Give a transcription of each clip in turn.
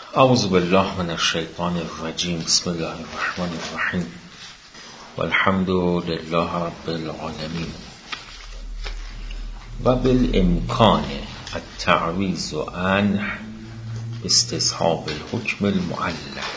اعوذ بالله من الشیطان الرجیم. بسم الله الرحمن الرحیم والحمد لله رب العالمین و بالامکان التعویض عنه باستصحاب الحکم المعلق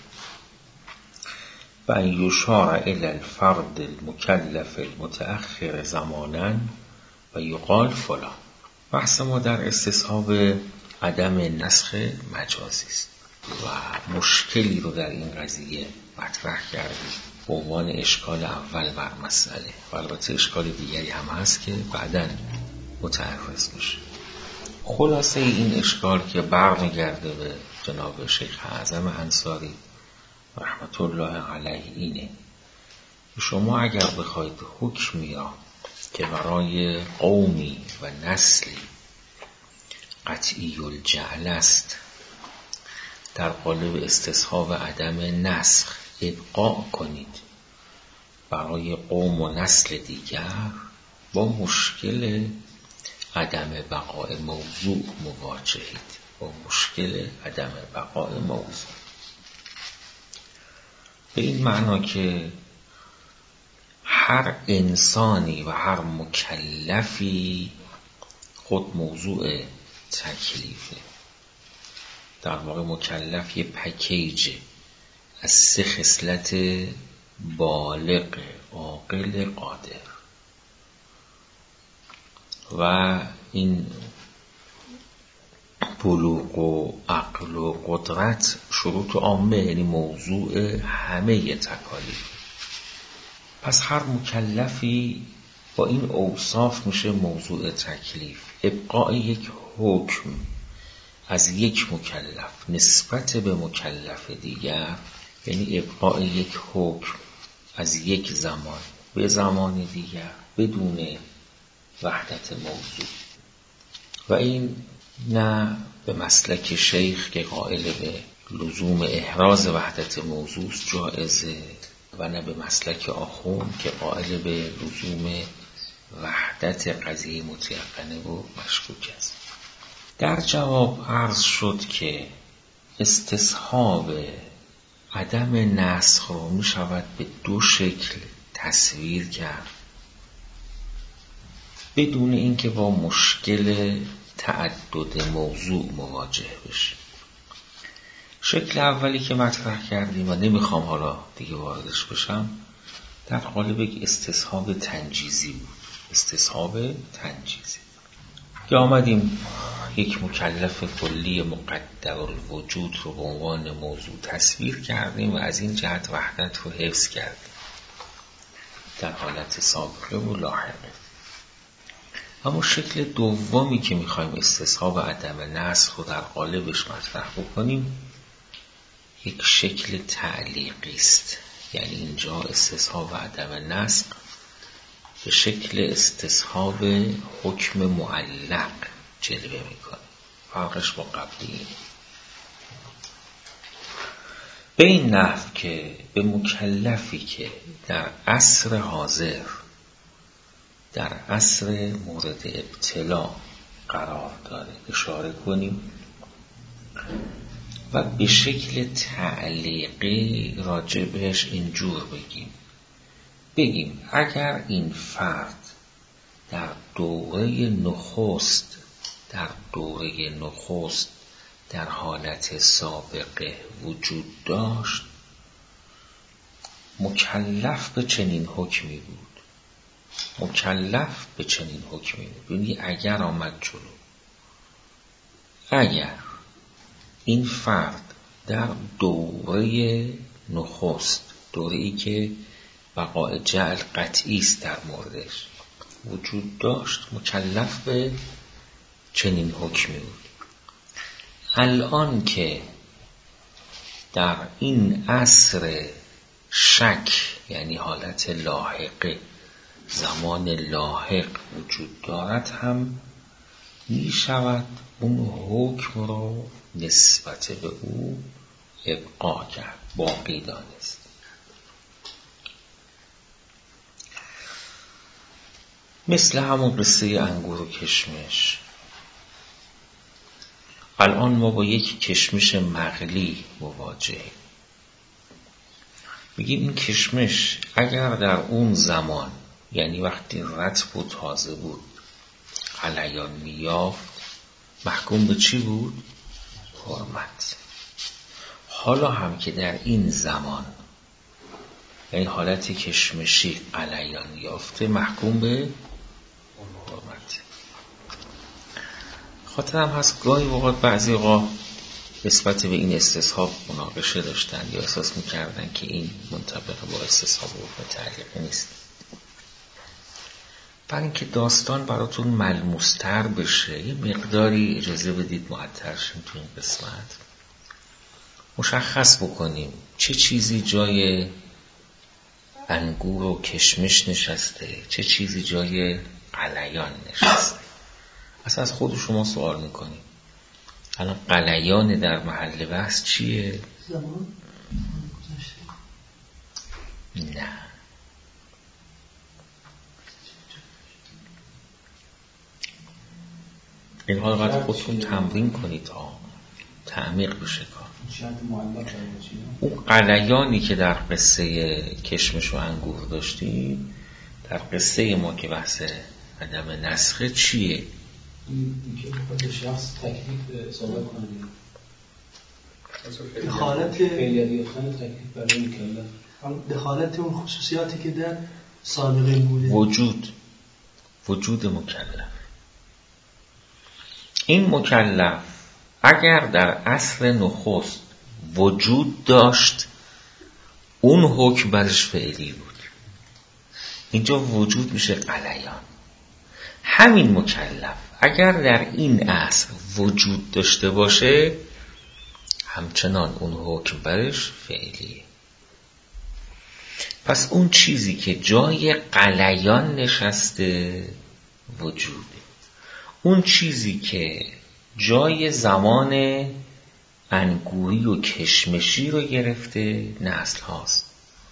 و ان یشار الی الفرد المکلف المتأخر زمانا و یقال فلان. بحث ما در استصحاب عدم نسخ مجازی است و مشکلی رو در این قضیه مطرح کردیم به عنوان اشکال اول بر مسئله و البته اشکال دیگری هم هست که بعداً متعرض میشه. خلاصه این اشکال که برمیگرده به جناب شیخ اعظم انصاری رحمت الله علیه اینه که شما اگر بخواید حکمی را که برای قومی و نسلی قطعی الجعل است در قالب استصحاب عدم نسخ ابقاء کنید برای قوم و نسل دیگر، با مشکل عدم بقای موضوع مواجهید. با مشکل عدم بقای موضوع به این معنا که هر انسانی و هر مکلفی خود موضوع تکلیفه. در واقع مکلف یه پکیج از 3 خصلت بالغ، عاقل، قادر و این بلوغ و عقل و قدرت شروط عامه، یعنی موضوع همه تکالیف. پس هر مکلفی با این اوصاف میشه موضوع تکلیف. ابقاء یک حکم از یک مکلف نسبت به مکلف دیگر، یعنی ابقاء یک حکم از یک زمان به زمان دیگر بدون وحدت موضوع. و این نه به مسلک شیخ که قائل به لزوم احراز وحدت موضوع جایزه و نه به مسلک آخوند که قائل به لزوم وحدت قضیه متیقنه و مشکوک است. در جواب عرض شد که استصحاب عدم نسخ رو می شود به 2 شکل تصویر کرد بدون اینکه با مشکل تعدد موضوع مواجه بشه. شکل اولی که مطرح کردیم و نمیخوام حالا دیگه واردش بشم، در قالب یک استصحاب تنجیزی بود. استصحاب تنجیزی که آمدیم یک مکلف کلی مقدر الوجود رو به عنوان موضوع تصویر کردیم و از این جهت وحدت رو حفظ کردیم در حالت سابقه و لاحقه. اما شکل دومی که میخوایم استصحاب عدم نسخ رو در قالبش مطرح بکنیم یک شکل تعلیقی است. یعنی اینجا استصحاب عدم نسخ به شکل استصحاب حکم معلق جلوه میکنه. فرقش با قبلی اینه. به این نحو که به مکلفی که در عصر حاضر، در عصر مورد ابتلا قرار داره اشاره کنیم و به شکل تعلیقی راجع بهش اینجور بگیم اگر این فرد در دوره نخست در حالت سابقه وجود داشت، مکلف به چنین حکمی بود. یعنی اگر آمد جلو، اگر این فرد در دوره نخست، دوره‌ای که بقای جعل قطعی است در موردش وجود داشت، مکلف به چنین حکمی بود. الان که در این عصر شک، یعنی حالت لاحقه، زمان لاحق وجود دارد، هم می شود اون حکم رو نسبت به او ابقا کرد، باقی دانست. مثل همون قصه انگور و کشمش. الان ما با یک کشمش مغلی مواجهیم. میگیم این کشمش اگر در اون زمان، یعنی وقتی رطب و تازه بود، غلیان میافت، محکوم به چی بود؟ حرمت. حالا هم که در این زمان، یعنی حالت کشمشی غلیان یافته، محکوم به حرمت. خاطرم هست گاهی اوقات بعضی آقا نسبت به این استصحاب مناقشه داشتن یا احساس میکردن که این منطبق با استصحاب و تعلیق نیست. برای اینکه داستان براتون ملموستر بشه یه مقداری اجازه بدید معطر شیم تو این قسمت، مشخص بکنیم چه چیزی جای انگور و کشمش نشسته، چه چیزی جای غلیان نشسته. اصلا از خود شما سوال میکنیم الان غلیان در محل بحث چیه؟ زمان نه، این حال باید خودتون تمرین کنید تا تعمیق بشه کار. اون غلیانی که در قصه کشمش و انگور داشتیم، در قصه ما که بحث عدم نسخه چیه؟ این که خود شخص تکلیف ثابت کنه، دخالت فعلیت یافتن تکلیف برای مکلف، دخالت اون خصوصیاتی که در سابقه بوده، وجود مکلف. این مکلف اگر در عصر نخست وجود داشت، اون حکم برش فعلی بود. اینجا وجود میشه غلیان. همین مکلف اگر در این عصر وجود داشته باشه، همچنان اون حکم برش فعلیه. پس اون چیزی که جای غلیان نشسته وجوده، اون چیزی که جای زمان انگوری و کشمشی رو گرفته نسل هاست.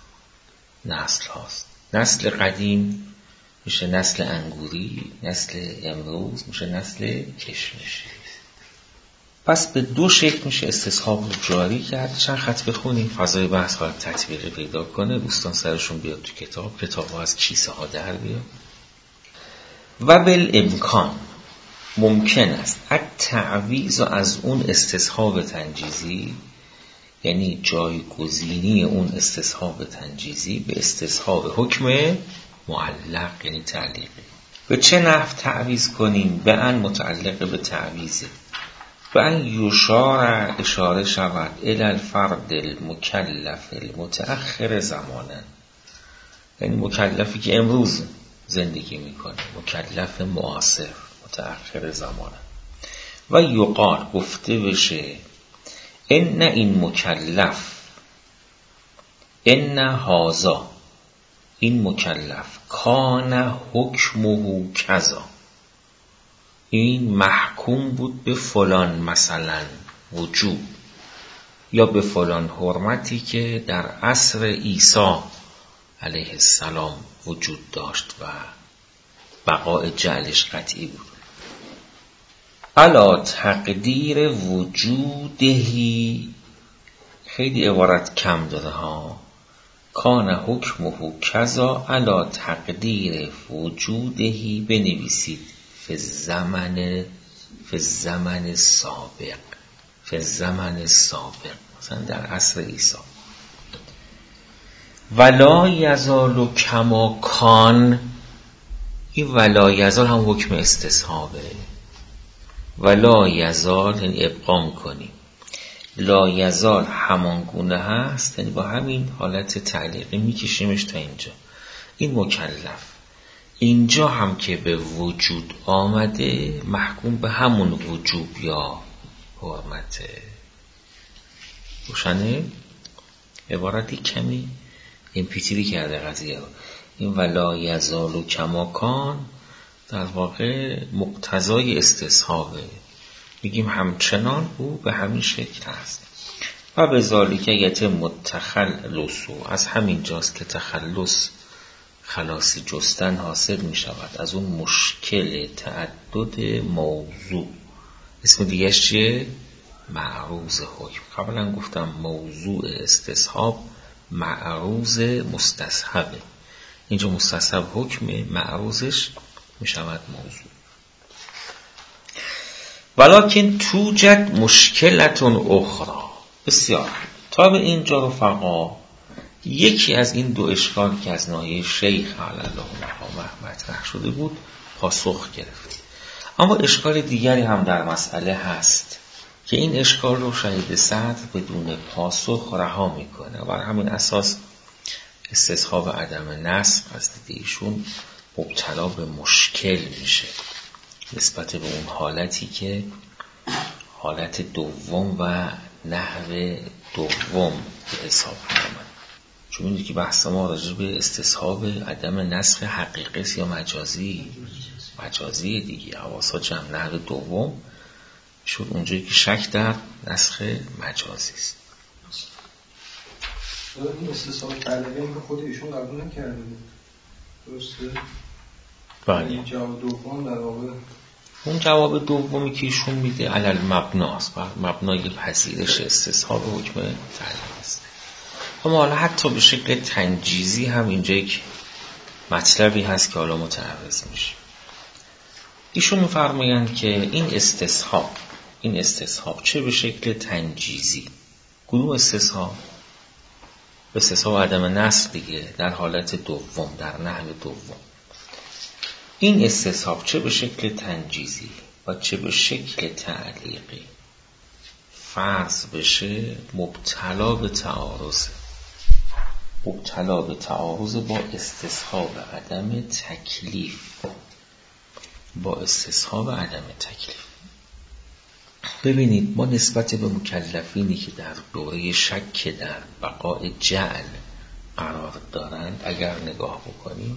نسل قدیم میشه نسل انگوری، نسل امروز میشه نسل کشمشی. پس به دو شکل میشه استصحاب رو جاری کرد. چند خط بخونیم فضای بحث باید تطبیقی پیدا کنه، دوستان سرشون بیاد تو کتاب ها از کیسه ها در بیاد. و بالامکان ممکن است التعویض از اون استصحاب تنجیزی، یعنی جایگزینی اون استصحاب تنجیزی به استصحاب حکم معلق، یعنی تعلیقی. به چه نحو تعویض کنیم؟ به ان متعلق به تعویضه، به ان یشار اشاره شود الی الفرد المکلف المتأخر زمانا، یعنی مکلفی که امروز زندگی میکنه، مکلف معاصر متأخر زمانه. و یقال گفته بشه ان این مکلف، ان هازا، این مکلف کان حکمه کذا، این محکوم بود به فلان مثلا وجوب یا به فلان حرمتی که در عصر عیسی علیه السلام وجود داشت و بقاء جعلش قطعی بود. علا تقدیر وجودهی، خیلی عبارت کم داره ها، کان حکمه کذا علا تقدیر وجودهی بنویسید فی الزمن سابق، فی الزمن سابق، مثلا در عصر عیسی. ولا یزال کما کان، این ولا یزال هم حکم استصحابه. ولا یزال یعنی ابقا کنیم، لا یزال همانگونه هست، یعنی با همین حالت تعلیقی میکشیمش تا اینجا. این مکلف اینجا هم که به وجود آمده محکوم به همون وجوب یا حرمته. روشنه؟ عبارتی کمی امپیتیری کرده قضیه. این ولا یزال و کماکان در واقع مقتضای استصحابه، میگیم همچنان او به همین شکل هست. و به ذالک یتم التخلص، از همین جاست که تخلص، خلاصی جستن حاصل می شود از اون مشکل تعدد موضوع اسم دیگهش چیه؟ معروض حکم. قبلا گفتم موضوع استصحاب معروض مستصحبه. اینجا مستصحب حکمه، معروضش میشود موضوع. ولکن توجد مشکلتون اخرى. بسیار تا به اینجا رفقا یکی از این دو اشکال که از ناحیه شیخ علی الله مقامه مطرح شده بود پاسخ گرفت. اما اشکال دیگری هم در مسئله هست که این اشکال رو شهید صدر بدون پاسخ رها میکنه و بر همین اساس استصحاب عدم نسخ از دید ایشون مبتلا به مشکل میشه نسبت به اون حالتی که حالت دوم و نحو دوم به حساب می‌آمد. چون می‌دونید که بحث ما راجع به استصحاب عدم نسخ حقیقی است یا مجازی دیگه. حواسا جمع نحو دوم شد اونجایی که شک در نسخ مجازی است. این استصحاب تعلیقی این خود ایشون قبول نکرده بود. درسته؟ بله. این جواب دوم در واقع اون جواب دومی که ایشون میده علل مبناست، مبنای پذیرش استصحاب حکم تعلیق است. اما حالا حتی به شکل تنجیزی هم اینجا یک مطلبی هست که حالا متعرض میشه. ایشون میفرمایند که این استصحاب چه به شکل تنجیزی، کدوم استصحاب؟ استصحاب عدم نسخ دیگه، در حالت دوم، در نحو دوم. این استصحاب چه به شکل تنجیزی و چه به شکل تعلیقی فرض بشه مبتلا به تعارض با استصحاب عدم تکلیف. ببینید ما نسبت به مکلفینی که در دوره شک در بقاء جعل قرار دارند اگر نگاه بکنیم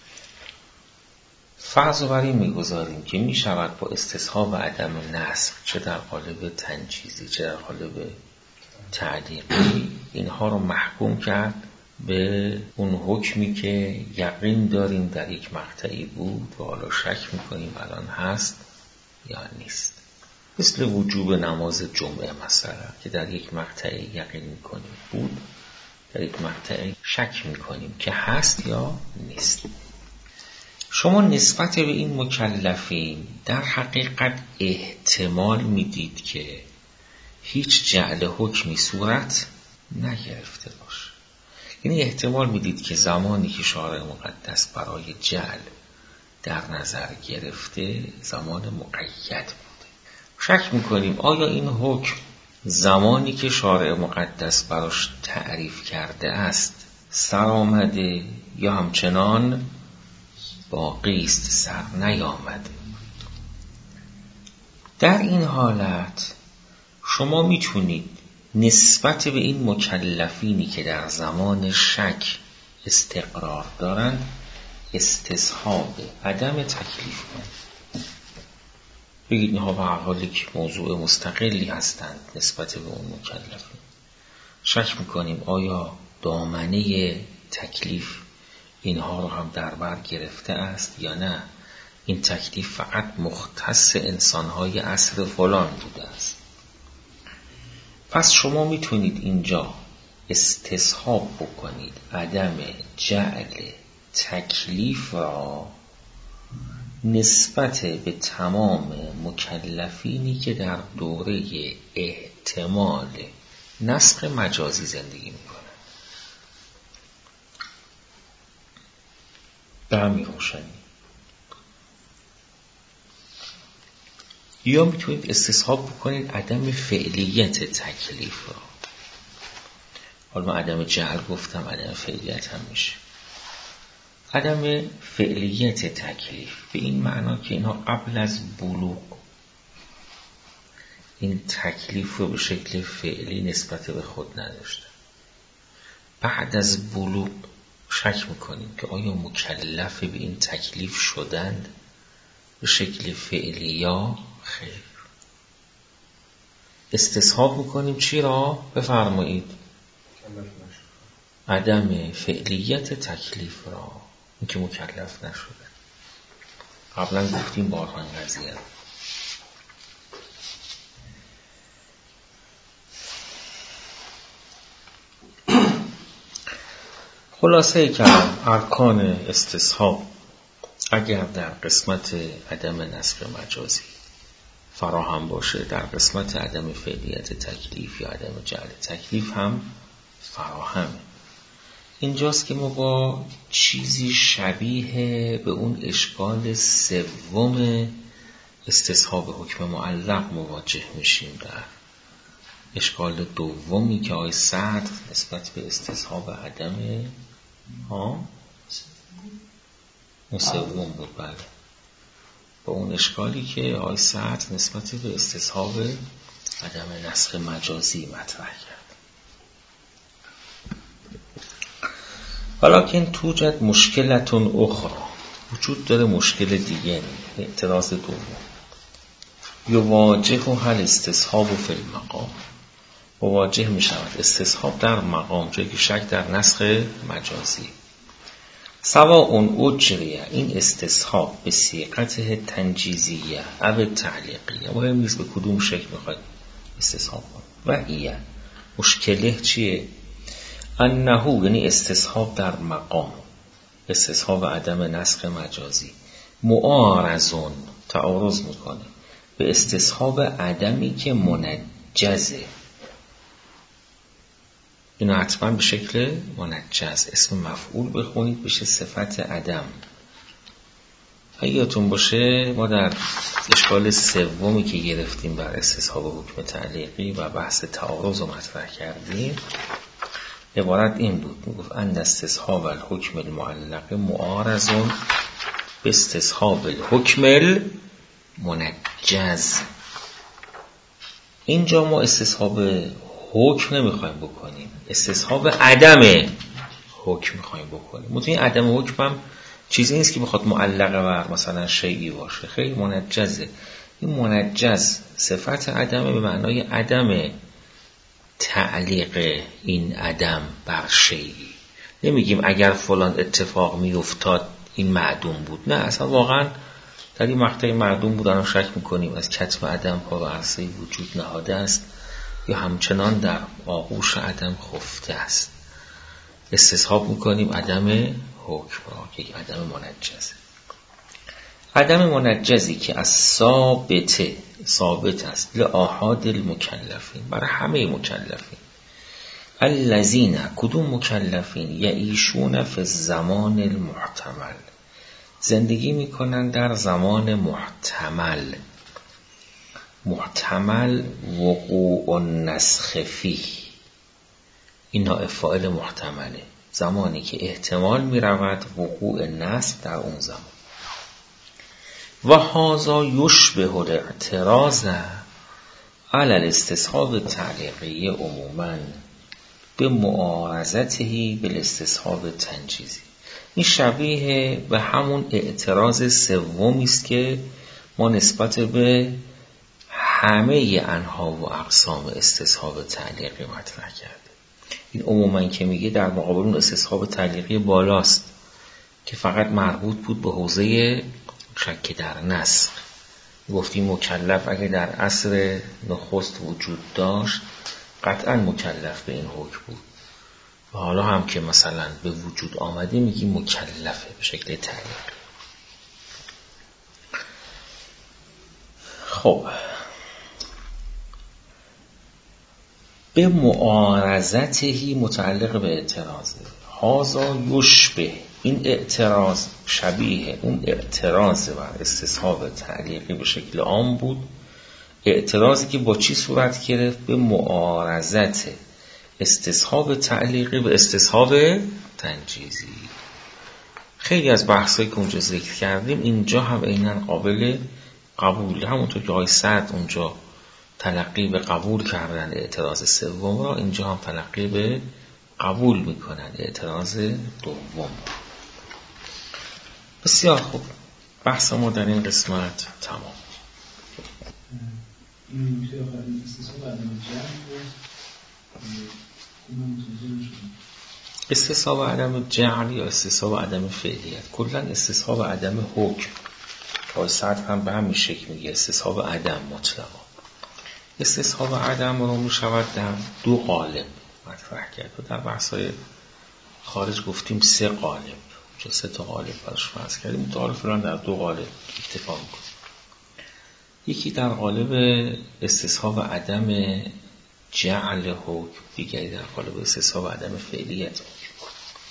فرض رو بر این میگذاریم که می شود با استصحاب عدم نسخ چه در قالب تنجیزی چه در قالب تعلیقی اینها رو محکوم کرد به اون حکمی که یقین داریم در یک مقطعی بود و حالا شک میکنیم الان هست یا نیست. مثل وجوب نماز جمعه مثلا که در یک مقطعی یقین میکنیم بود، در یک مقطعی شک میکنیم که هست یا نیست. شما نسبت به این مکلفین در حقیقت احتمال میدید که هیچ جعل حکمی صورت نگرفته باشه. یعنی احتمال میدید که زمانی که شارع مقدس برای جعل در نظر گرفته زمان مقید بوده. شک میکنیم آیا این حکم زمانی که شارع مقدس براش تعریف کرده است سر آمده یا همچنان باقی است سر نیامده. در این حالت شما میتونید نسبت به این مکلفینی که در زمان شک استقرار دارند استصحاب عدم تکلیف کنید. بگید اینها به هر حال یک موضوع مستقلی هستند نسبت به اون مکلفین. شک میکنیم آیا دامنه تکلیف اینها رو هم در بر گرفته است یا نه، این تکلیف فقط مختص انسانهای عصر فلان بوده است. پس شما میتونید اینجا استصحاب بکنید عدم جعل تکلیف را نسبت به تمام مکلفینی که در دوره احتمال نسخ مجازی زندگی میکنند. به همین روشنی. یا میتونید استصحاب بکنید عدم فعلیت تکلیف را. حالا من عدم جعل گفتم، عدم فعلیت هم میشه. عدم فعلیت تکلیف به این معنا که اینها قبل از بلوغ این تکلیف رو به شکل فعلی نسبت به خود نداشتن. بعد از بلوغ شک میکنیم که آیا مکلف به این تکلیف شدند به شکل فعلی یا خیر. استصحاب میکنیم چی را؟ بفرمایید. عدم فعلیت تکلیف را، این که مکلف نشده. قبلا گفتیم بارها این قضیه. خلاصه کلام ارکان استصحاب اگر در قسمت عدم نسخ مجازی فراهم باشه، در قسمت عدم فعلیت تکلیف یا عدم جعل تکلیف هم فراهمه. اینجاست که ما با چیزی شبیه به اون اشکال سوم استصحاب حکم معلق مواجه میشیم. در اشکال دومی که آقای سعد نسبت به استصحاب عدم اون سوم بود، بله، با اون اشکالی که آقای سعد نسبت به استصحاب عدم نسخ مجازی مطرح کرد. ولکن توجد مشکلتون اخرى، وجود داره مشکل دیگه، اعتراض دوم. یواجه هل استصحاب فی المقام، مواجه می شود استصحاب در مقام، جایی که شک در نسخ مجازی. سواء اجریه، این استصحاب به صیغت تنجیزیه او تعلیقیه، مهم نیست به کدوم شکل میخواد استصحاب کنه. و ایه مشکله چیه؟ انهو، یعنی استصحاب در مقام، استصحاب عدم نسخ مجازی، معارضون، تعارض میکنه به استصحاب عدمی که منجزه. اینو حتما به شکل منجز اسم مفعول بخونید بشه صفت عدم. یادتون باشه ما در اشکال سومی که گرفتیم بر استصحاب حکم تعلیقی و بحث تعارض رو مطرح کردیم، عبارت این بود، میگفت ان استصحاب الحکم المعلق معارضون به استصحاب الحکم المنجز. اینجا ما استصحاب حکم نمیخوایم بکنیم، استصحاب عدم حکم میخوایم بکنیم. متوین عدم حکم هم چیزی نیست که بخواد معلقه بر مثلا شیئی باشه، خیلی منجزه. این منجز صفت عدمه به معنای عدم تعلیق این عدم بر شیئی. نمیگیم اگر فلان اتفاق میافتاد این معدوم بود، نه، اصلا واقعا در این مقطع معدوم بود، الان شک میکنیم از کتم عدم پا به عرصه وجود نهاده است یا همچنان در آغوش عدم خفته است. استصحاب میکنیم عدم حکم را که عدم منجزه. عدم منجزی که از ثابت است لآحاد المکلفین، برای همه مکلفین. الذین، کدوم مکلفین؟ یعیشون فی الزمان المحتمل، زندگی میکنن در زمان محتمل. محتمل وقوع النسخ فیه، این نائب فاعل محتمله، زمانی که احتمال میرود وقوع نسخ در اون زمان. و هذا یشبه الاعتراض علی الاستصحاب تعلیقی عموما به معارضته بالاستصحاب تنجیزی. این شبیه به همون اعتراض سومی است که ما نسبت به همه انواع و اقسام استصحاب تعلیقی مطرح کرده. این عموما که میگه در مقابل اون استصحاب تعلیقی بالاست که فقط مربوط بود به حوزه شک در نسخ. گفتیم مکلف اگه در عصر نخست وجود داشت قطعا مکلف به این حکم بود و حالا هم که مثلا به وجود آمده میگیم مکلفه به شکل تعلیق. خب به معارضته متعلق به اعتراضه. هازا یشبه، این اعتراض شبیه اون اعتراض بر استصحاب تعلیقی به شکل عام بود، اعتراضی که با چی صورت گرفت؟ به معارضت استصحاب تعلیقی به استصحاب تنجیزی. خیلی از بحثایی که اونجا ذکر کردیم اینجا هم عیناً قابل قبول، همونطور که آقای سعد اونجا تلقی به قبول کردن اعتراض سوم را، اینجا هم تلقی به قبول میکنن اعتراض دوم. بسیار خوب، بحث ما در این قسمت تمام. این میشه آخرین استصحاب عدم جعل استصحاب عدم جعل یا استصحاب عدم فعلیت، کلا استصحاب عدم حکم آقای سعد هم به همین شکل میگه استصحاب عدم مطلقا. استصحاب عدم رو میشود در دو قالب مطرح کرد و در بحث‌های خارج گفتیم 3 قالب، چون 3 تا قالب براش فرض کردیم، متعال فلان در 2 قالب اکتفا میکنه. یکی در قالب استصحاب عدم جعل حکم، دیگری در قالب استصحاب عدم فعلیت حکم.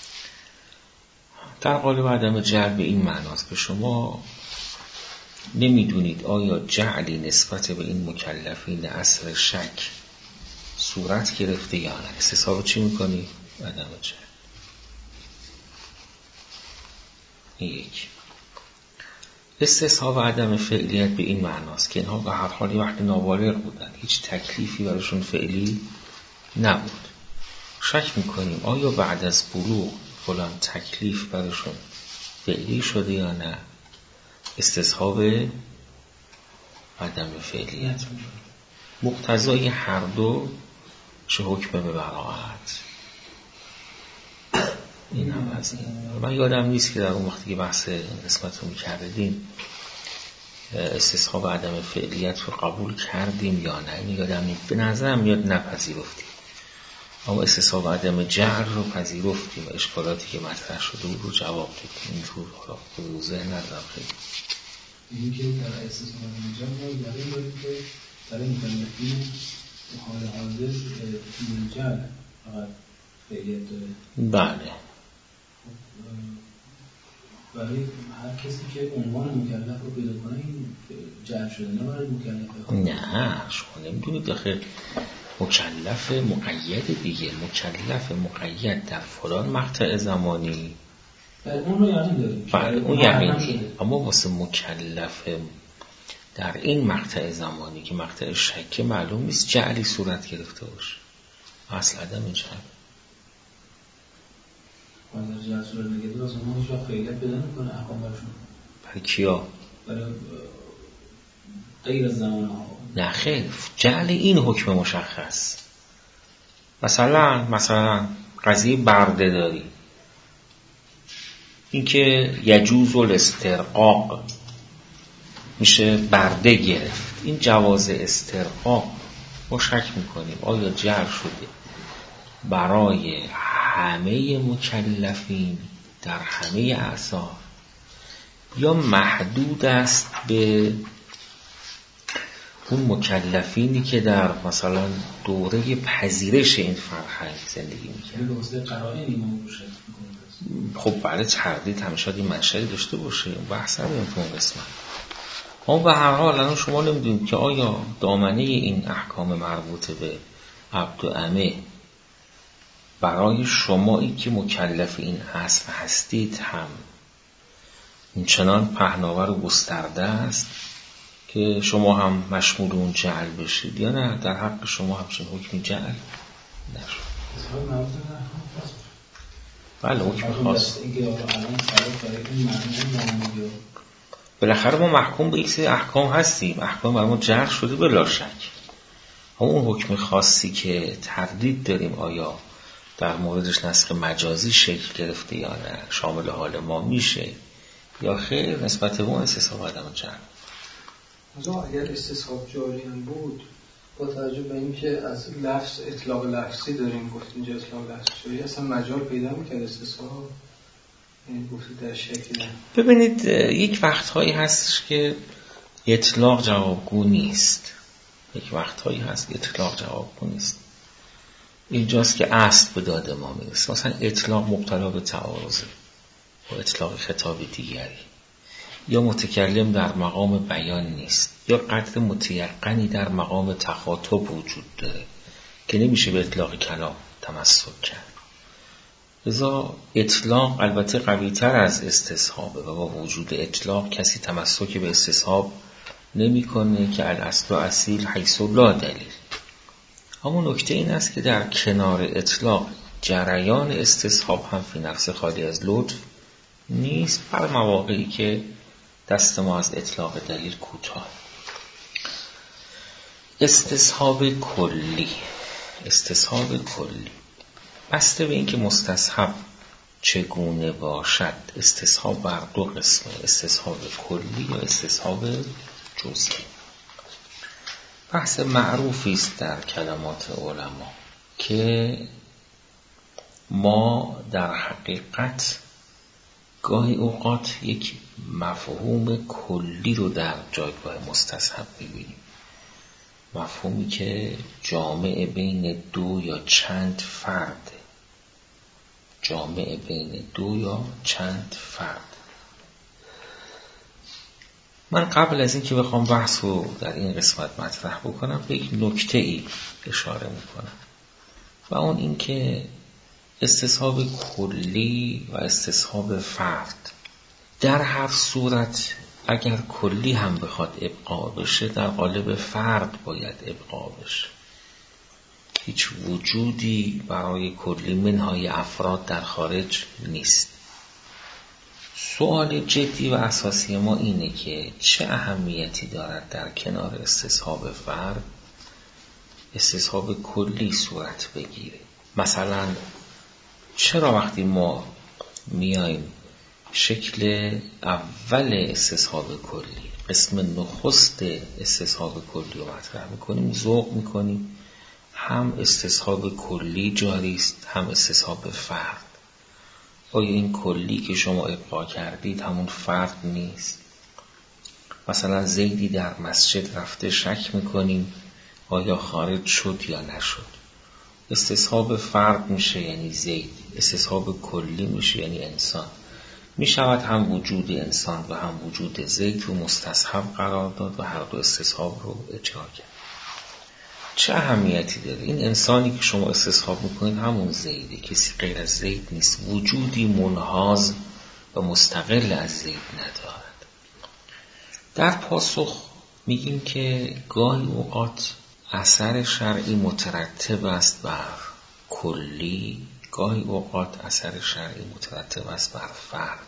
در قالب عدم جعل به این معناست که شما نمیدونید آیا جعلی نسبت به این مکلفین اثر شک صورت گرفته یا نه. استصحاب چی میکنی؟ عدم جعل. یک. استصحاب عدم فعلیت به این معناست که اینها به هر حالی وقت نابالغ بودن، هیچ تکلیفی براشون فعلی نبود. شک میکنیم آیا بعد از بلوغ فلان تکلیف براشون فعلی شده یا نه. استصحاب عدم فعلیت مقتضای هر دو چه حکم به براءت. این هم از این. من یادم نیست که در اون وقتی که بحث قسمت رو میکردیم استصحاب عدم فعلیت رو قبول کردیم یا نه. این یادم نیست، به نظرم میاد نپذیرفتیم، اما استصحاب عدم جعل رو پذیرفتیم و اشکالاتی که مطرح شده رو جواب دادیم. این رو حالا به ذهن ندارم خیلی. این که در استصحاب عدم جعل ما برای داریم که برای مکلفین حال حاضر جعل فقط فعلیت داره. بله. برای هر کسی که عنوان مکلف رو پیدا کنه این جعل شده، نه برای مکلف. نه شما نمیدونید داخل مکلف مقید دیگه، مکلف مقید در فلان مقطع زمانی بله اون رو یقین داریم. بله اون یقین، اما واسه مکلف در این مقطع زمانی که مقطع شک معلوم نیست جعلی صورت گرفته باشه. اصل عدم جعل در جعل صورت نگرفته واسه ما هیچ وقت فعلیت پیدا نمی‌کنه احکام برشون. برای کیا؟ برای غیر از زمان ها. نه خیر، جعل این حکم مشخص. مثلا قضیه برده داری، این که یجوز الاسترقاق میشه برده گرفت، این جواز استرقاق ما شک میکنیم آیا جعل شده برای همه مکلفین در همه اعصار یا محدود است به اون مکلفینی که در مثلا دوره پذیرش این فرهنگ زندگی میکنن. خب برای تردید همیشه این منشأی داشته باشه، اون بحث نداریم تو اون قسمت. اما به هر حال الان شما نمیدونید که آیا دامنه این احکام مربوط به عبد و امه برای شمایی که مکلف این اصل هستید هم اینچنان پهناور و گسترده است که شما هم مشمول اون جعل بشید یا نه در حق شما همچین حکمی جعل نشد. بله حکم خاص. بالاخره ما محکوم به یک سری احکام هستیم، احکام برای ما جعل شده بلا شک. اون حکم خاصی که تردید داریم آیا در موردش نسخ مجازی شکل گرفته یا نه، شامل حال ما میشه یا خیر، نسبت به اون استصحاب عدم جعل. اگر استصحاب جاری هم بود با توجه به اینکه از لفظ اطلاق لفظی داریم، گفت اینجا اطلاق لفظی جاری اصلا مجال پیدا میکرد استصحاب، این گفتید در شکل. ببینید یک وقتهایی هستش که اطلاق جوابگو نیست، یک وقتهایی هست اطلاق جوابگو نیست. اینجاست که اصل به داد ما میرسه. مثلا اطلاق مبتلا به تعارضه با اطلاق خطاب دیگری، یا متکلم در مقام بیان نیست، یا قدر متیقنی در مقام تخاطب وجود داره که نمیشه به اطلاق کلام تمسک کرد. لذا اطلاق البته قوی‌تر از استصحابه و با وجود اطلاق کسی تمسک به استصحاب نمی‌کنه که الاصل و اصیل حیث لا دلیل. اما نکته این است که در کنار اطلاق جریان استصحاب هم فی نفس خالی از لطف نیست بر مواقعی که دست ما از اطلاق دلیل کوتاه. استصحاب کلی بسته به این که مستصحب چگونه باشد، استصحاب بر دو قسمه، استصحاب کلی یا استصحاب جزئی. بحث معروفی است در کلمات علما که ما در حقیقت گاهی اوقات یک مفهوم کلی رو در جایگاه مستصحب می‌بینیم، مفهومی که جامع بین دو یا چند فرد، جامع بین دو یا چند فرد. من قبل از این که بخوام بحث رو در این قسمت مطرح بکنم به یک نکته‌ای اشاره میکنم و اون این که استصحاب کلی و استصحاب فرد در هر صورت اگر کلی هم بخواد ابقا بشه در قالب فرد باید ابقا بشه. هیچ وجودی برای کلی منهای افراد در خارج نیست. سوال جدی و اساسی ما اینه که چه اهمیتی دارد در کنار استصحاب فرد استصحاب کلی صورت بگیره. مثلا چرا وقتی ما میایم شکل اول استصحاب کلی، قسم نخست استصحاب کلی رو مطرح میکنیم، ذوق میکنیم هم استصحاب کلی جاری است هم استصحاب فرد؟ آیا این کلی که شما ابقا کردید همون فرد نیست؟ مثلا زیدی در مسجد رفته، شک میکنیم آیا خارج شد یا نشد. استصحاب فرد میشه یعنی زید، استصحاب کلی میشه یعنی انسان. میشود هم وجود انسان و هم وجود زید رو مستصحب قرار داد و هر دو استصحاب رو اجرا کرد. چه اهمیتی داره؟ این انسانی که شما استصحاب میکنید همون زیده، کسی غیر از زید نیست، وجودی منحاز و مستقل از زید ندارد. در پاسخ میگیم که گاهی اوقات اثر شرعی مترتب است بر کلی، گاهی اوقات اثر شرعی مترتب است بر فرد.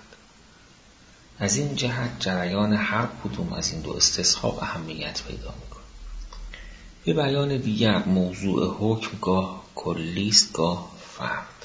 از این جهت جریان هر کدوم از این دو استصحاب اهمیت پیدا میکنه. به بیان دیگر موضوع حکم گاه کلی است گاه فرد.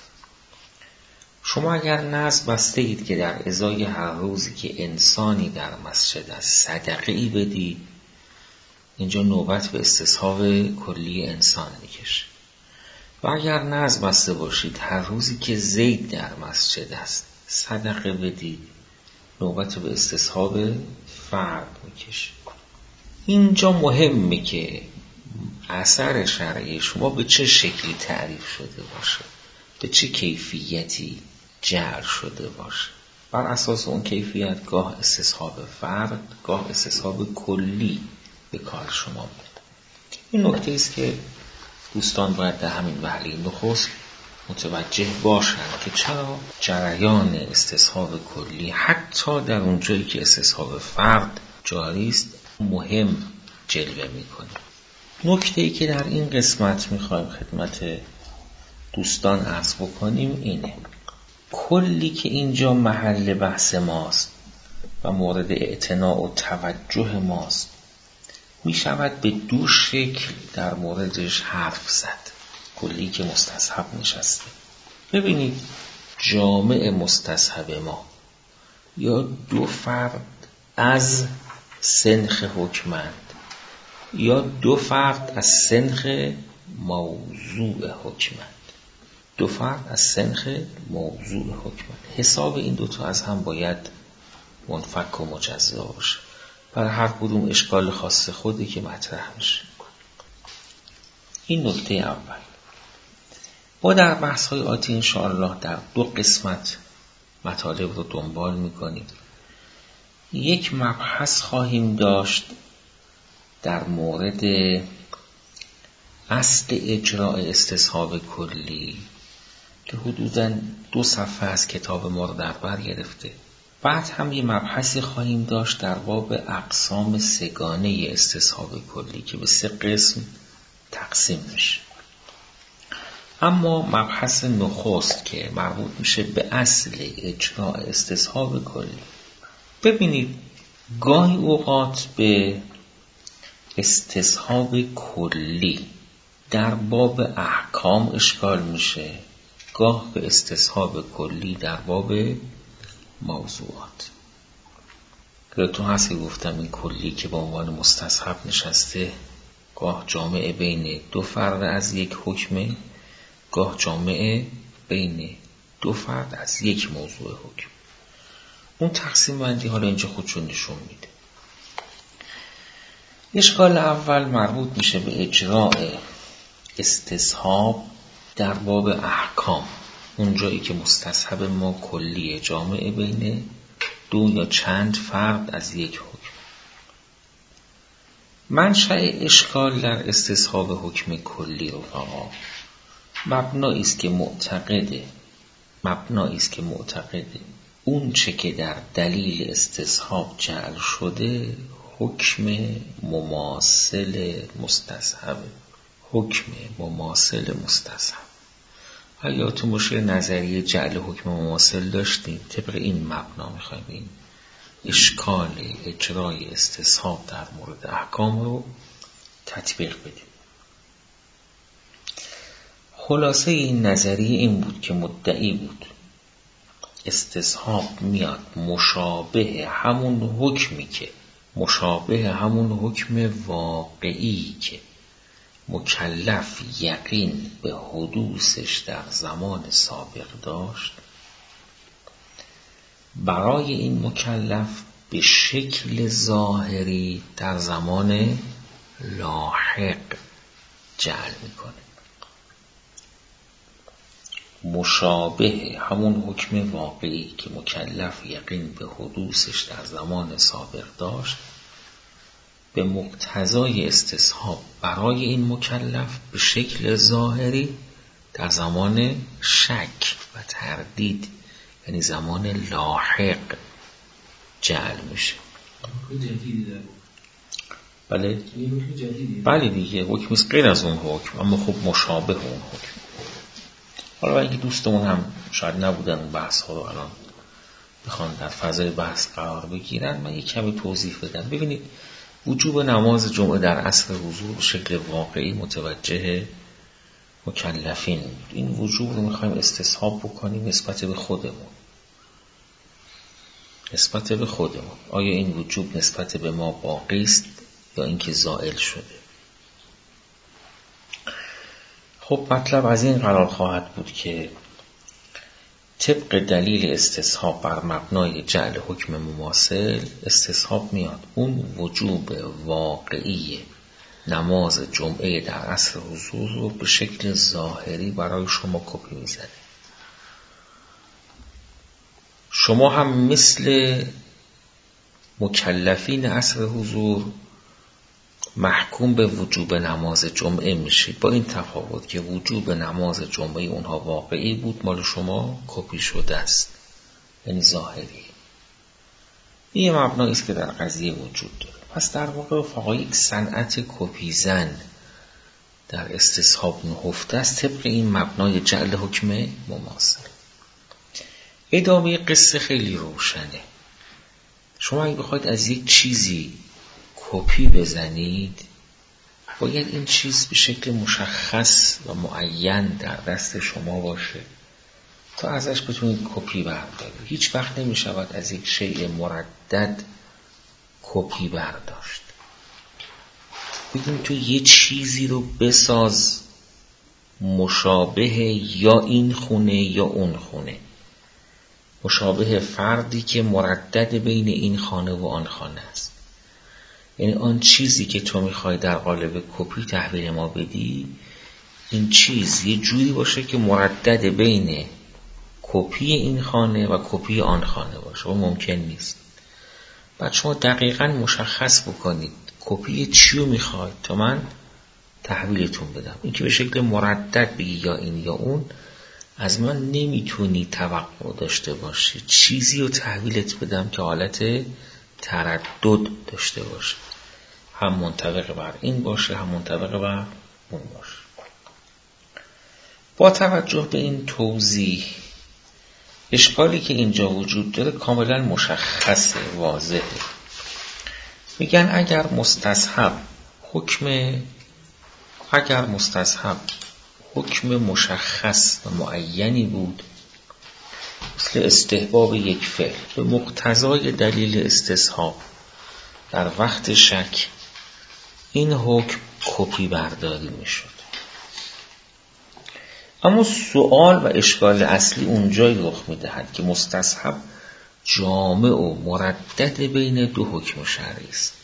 شما اگر نظم بسته اید که در ازای هر روزی که انسانی در مسجد است صدقه‌ای بدید، اینجا نوبت به استصحاب کلی انسان میکشه. و اگر نظم بسته باشید هر روزی که زید در مسجد است صدقه بدید، نوبت به استصحاب فرد میکشه. اینجا مهمه که اثر شرعی شما به چه شکلی تعریف شده باشه، به چه کیفیتی جعل شده باشه. بر اساس اون کیفیت گاه استصحاب فرد گاه استصحاب کلی به کار شما میاد. این نکته است که دوستان باید در همین وهله نخست متوجه باشند که چرا جریان استصحاب کلی حتی در اون جایی که استصحاب فرد جاری است مهم جلوه میکنه. نکته‌ای که در این قسمت میخوایم خدمت دوستان عرض بکنیم اینه: کلی که اینجا محل بحث ماست و مورد اعتنا و توجه ماست می شود به دو شکل در موردش حرف زد. کلی که مستصحب نشسته، ببینید جامع مستصحب ما یا دو فرد از سنخ حکمند یا دو فرد از سنخ موضوع حکمند. دو فرد از سنخ موضوع حکمند. حساب این دوتا از هم باید منفک و مجزا باشه. برای هر کدوم اشکال خاص خودی که مطرح میشه. این نکته اول. ما در بحث‌های آتی انشاءالله در دو قسمت مطالب رو دنبال میکنیم. یک مبحث خواهیم داشت در مورد اصل اجراء استصحاب کلی که حدوداً 2 صفحه از کتاب ما رو در بر گرفته. بعد هم یه مبحثی خواهیم داشت در باب اقسام سگانه استصحاب کلی که به 3 قسم تقسیم میشه. اما مبحث نخست که مربوط میشه به اصل اجراء استصحاب کلی، ببینید گاهی اوقات به استصحاب کلی در باب احکام اشکال میشه، گاه به استصحاب کلی در باب موضوعات. تو هست که گفتم این کلی که به عنوان مستصحب نشسته گاه جامع بین 2 فرد از یک حکمه، گاه جامع بین دو فرد از یک موضوع حکم. اون تقسیم بندی حالا اینجا خودشون نشون میده. اشکال اول مربوط میشه به اجراء استصحاب در باب احکام، اون جایی که مستصحب ما کلیه، جامعه بین دو یا چند فرد از یک حکم. منشأ اشکال در استصحاب حکم کلی رفقا مبنایی است که معتقده اون چه که در دلیل استصحاب جعل شده حکم مماثل مستصحب. یادتون باشه نظریه جعل حکم مماثل داشتیم. طبق این مبنا میخوایم این اشکال اجرای استصحاب در مورد احکام رو تطبیق بدیم. خلاصه این نظریه این بود که مدعی بود استصحاب میاد مشابه همون حکم واقعی که مکلف یقین به حدوثش در زمان سابق داشت، برای این مکلف به شکل ظاهری در زمان لاحق جعل میکنه. مشابه همون حکم واقعی که مکلف یقین به حدوثش در زمان سابق داشت، به مقتضای استصحاب برای این مکلف به شکل ظاهری در زمان شک و تردید، یعنی زمان لاحق جعل میشه. بله دیگه، حکم غیر از اون حکم اما خب مشابه اون حکم. حالا اگه دوستمون هم شاید نبودن اون بحث ها رو الان بخوان در فضای بحث قرار بگیرن، من یک کمی توضیح بدم. ببینید وجوب نماز جمعه در عصر حضور به شکل واقعی متوجه مکلفین بود. این وجوب رو میخوایم استصحاب بکنیم نسبت به خودمون. آیا این وجوب نسبت به ما باقی است یا اینکه زائل شده؟ خب مطلب از این قرار خواهد بود که طبق دلیل استصحاب بر مبنای جعل حکم مماثل استصحاب میاد اون وجوب واقعی نماز جمعه در عصر حضور رو به شکل ظاهری برای شما کپی میزنه. شما هم مثل مکلفین عصر حضور محکوم به وجوب نماز جمعه میشید، با این تفاوت که وجوب نماز جمعه اونها واقعی بود، مال شما کپی شده است، یعنی ظاهری. این مبنایی است که در قضیه وجود داره. پس در واقع رفقا یک صنعت کپی زن در استصحاب نهفته است طبق این مبنای جعل حکم مماثل. ادامه قصه خیلی روشنه. شما اگه بخواید از یک چیزی کپی بزنید، باید این چیز به شکل مشخص و معین در دست شما باشه تا ازش بتونید کپی بردارید. هیچ وقت نمی شود از یک شیء مردد کپی برداشت. بگیم تو یه چیزی رو بساز مشابه یا این خونه یا اون خونه، مشابه فردی که مردد بین این خانه و آن خانه است. یعنی آن چیزی که تو میخوای در قالب کپی تحویل ما بدی، این چیز یه جوری باشه که مردد بین کپی این خانه و کپی آن خانه باشه و ممکن نیست. بعد شما دقیقاً مشخص بکنید کپی چی رو میخواید تا من تحویلتون بدم. این که به شکل مردد بگی یا این یا اون، از من نمیتونی توقع داشته باشی چیزی رو تحویلت بدم که حالت تردد داشته باشه، هم منطبق بر این باشه هم منطبق بر اون باشه. با توجه به این توضیح، اشکالی که اینجا وجود داره کاملا مشخصه، واضحه. میگن اگر مستصحب حکم مشخص و معینی بود، مثل استحباب یک فعل، به مقتضای دلیل استصحاب در وقت شک این حکم کپی برداری میشد. اما سوال و اشکال اصلی اونجایی رخ می‌دهد که مستصحب جامع و مردد بین دو حکم شرعی است.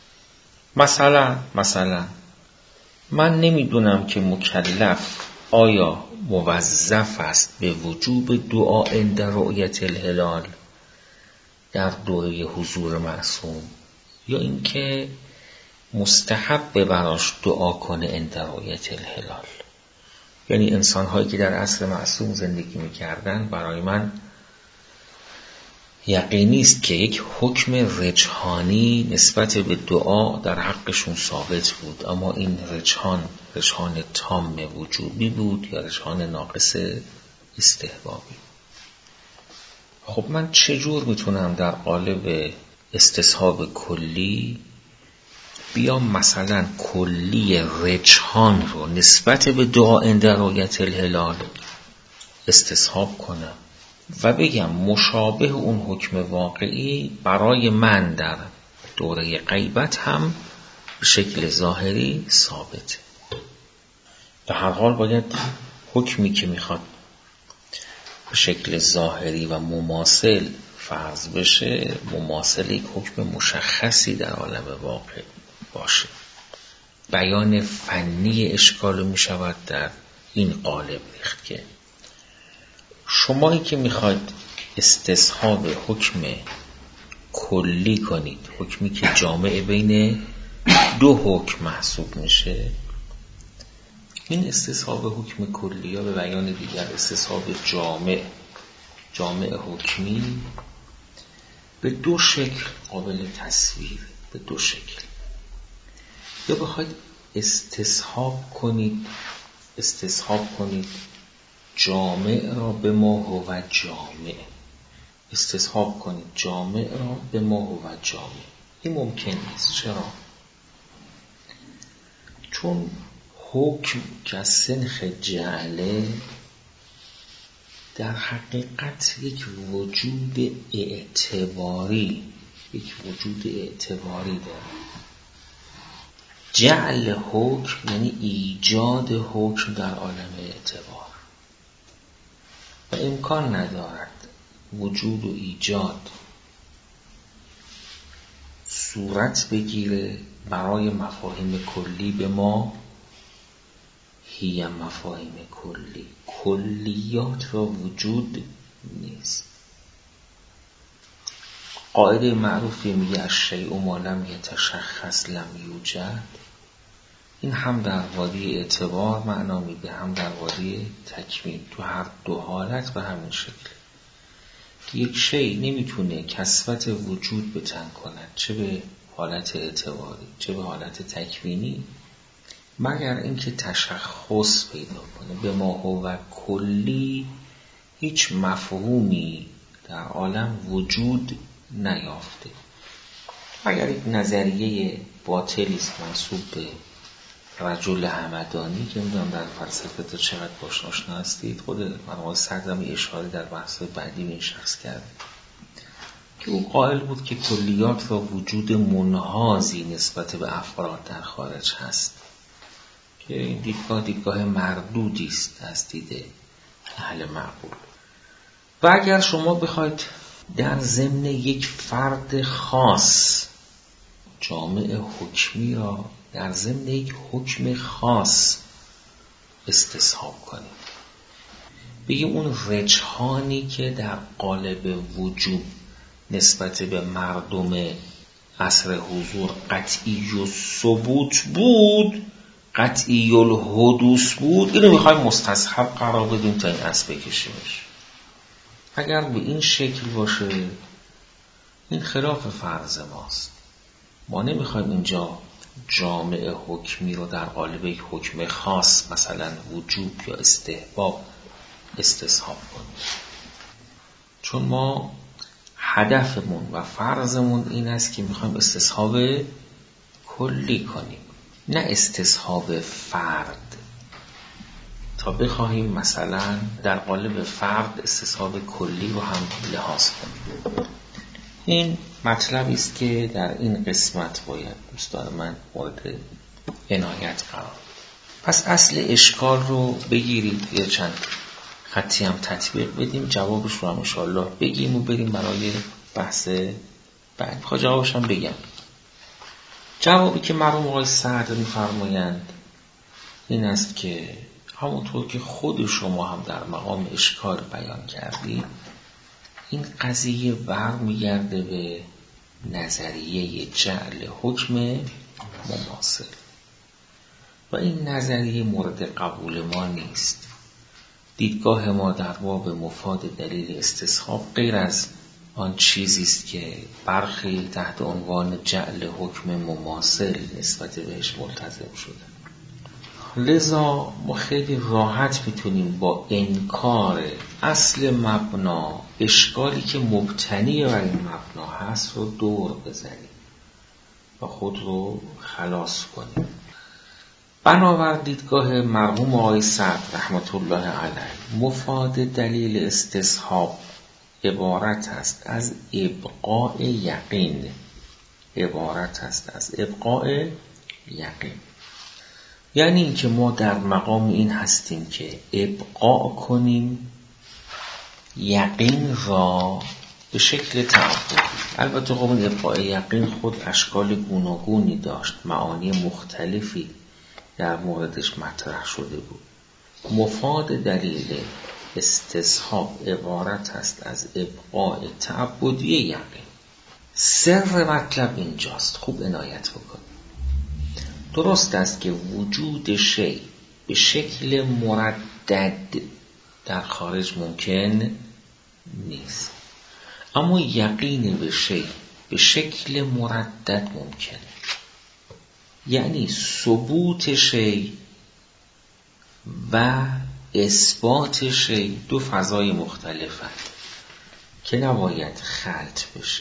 مثلا من نمیدونم که مکلف آیا موظف است به وجوب دعا عند رؤیت الهلال در دوره حضور معصوم، یا اینکه مستحب براش دعا کنه عند رؤیت الهلال. یعنی انسان‌هایی که در عصر معصوم زندگی می‌کردن برای من یقینی است که یک حکم رجحانی نسبت به دعا در حقشون ثابت بود، اما این رجحان تام وجوبی بود یا رجحان ناقص استحبابی. خب من چجور میتونم در قالب استصحاب کلی بیام مثلا کلی رجحان رو نسبت به دعا عند رؤیت الهلال استصحاب کنم و بگم مشابه اون حکم واقعی برای من در دوره غیبت هم به شکل ظاهری ثابت. به هر حال باید حکمی که میخواد به شکل ظاهری و مماثل فرض بشه، مماثل یک حکم مشخصی در عالم واقع باشه. بیان فنی اشکال می شود در این قالب ریخت که شمایی که میخواید استصحاب حکم کلی کنید، حکمی که جامع بین دو حکم محسوب میشه، این استصحاب حکم کلی یا به بیان دیگر استصحاب جامع حکمی به دو شکل قابل تصویر، به دو شکل. یا بخواید استصحاب کنید جامع را به ما هو جامع، استصحاب کنید جامع را به ما هو جامع. این ممکن نیست. چرا؟ چون حکم که سنخ جعله در حقیقت یک وجود اعتباری داره. جعل حکم یعنی ایجاد حکم در عالم اعتبار و امکان ندارد وجود و ایجاد صورت بگیره برای مفاهیم کلی به ما هی مفاهیم کلی. کلیات را وجود نیست. قاعده معروفی میگه الشیء ما لم یتشخص لم یوجد. این هم در وادی اعتبار معنا میده، هم در وادی تکوین. تو هر دو حالت به همین شکل که یک شیء نمیتونه کسوت وجود بتن کند، چه به حالت اعتباری چه به حالت تکوینی، مگر اینکه تشخص پیدا کنه. به ما هو کلی هیچ مفهومی در عالم وجود نیافته. اگر یک نظریه باطلی است منسوب به رجل همدانی که میدونم در فلسفه تا چقدر باش آشنا هستید، خود مرحوم صدرامی اشاره در بحث بعدی به این شخص کرد که او قائل بود که کلیات را وجود منحازی نسبت به افراد در خارج هست، که این دیدگاه مردودی است از دید اهل معقول. و اگر شما بخواید در ضمن یک فرد خاص جامع حکمی را در ضمن یک حکم خاص استصحاب کنید، بگیم اون رجحانی که در قالب وجوب نسبت به مردم عصر حضور قطعی و ثبوت بود، قطعی الحدوث بود، اینو میخوایم مستصحب قرار بدیم تا این اصل بکشیمش. اگر به این شکل باشه این خلاف فرض ماست. ما نمیخوایم اینجا جامع حکمی رو در قالب یک حکم خاص مثلا وجوب یا استحباب استصحاب کنیم، چون ما هدفمون و فرضمون این است که میخوایم استصحاب کلی کنیم، نه استصحاب فرد، تا بخواهیم مثلا در قالب فرد استصحاب کلی رو هم لحاظ کنیم. این مطلبی است که در این قسمت باید دوستان من مورد عنایت قرار بدیم. پس اصل اشکال رو بگیرید، یه چند خطی هم تطبیق بدیم، جوابش رو هم انشاءالله بگیم و بریم برای بحث بعد. میخوام جوابش هم بگم. جوابی که مرحوم آقای سعد می‌فرمایند این است که همونطور که خود شما هم در مقام اشکال بیان کردید، این قضیه برمیگرده به نظریه جعل حکم مماثل و این نظریه مورد قبول ما نیست. دیدگاه ما در باب مفاد دلیل استصحاب غیر از آن چیزی است که برخی تحت عنوان جعل حکم مماثل نسبت بهش ملتزم شده. لذا ما خیلی راحت میتونیم با انکار اصل مبنا اشکالی که مبتنی بر این مبنا هست رو دور بزنیم و خود رو خلاص کنیم. بنابر دیدگاه مرحوم آقای سعد رحمت الله علیه، مفاد دلیل استصحاب عبارت است از ابقاء یقین. یعنی این که ما در مقام این هستیم که ابقاء کنیم یقین را به شکل تعبدی. البته خب این ابقاء یقین خود اشکال گوناگونی داشت، معانی مختلفی در موردش مطرح شده بود. مفاد دلیل استصحاب عبارت است از ابقاء تعبدی یقین. سر مطلب اینجاست، خوب عنایت بکن. درست است که وجود شیء به شکل مردد در خارج ممکن نیست، اما یقین به شیء به شکل مردد ممکنه. یعنی ثبوت شیء و اثبات شیء دو فضای مختلفند که نباید خلط بشه.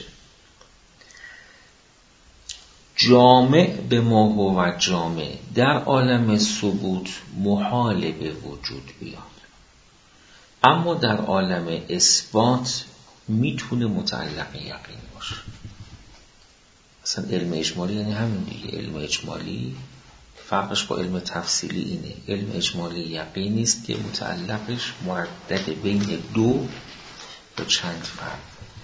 جامع به ما هو جامع در عالم ثبوت محال به وجود بیاد، اما در عالم اثبات میتونه متعلق یقین باشه. مثلا علم اجمالی یعنی همین دیگه. علم اجمالی فرقش با علم تفصیلی اینه، علم اجمالی یقینی است که متعلقش مردد بین دو و چند فرد.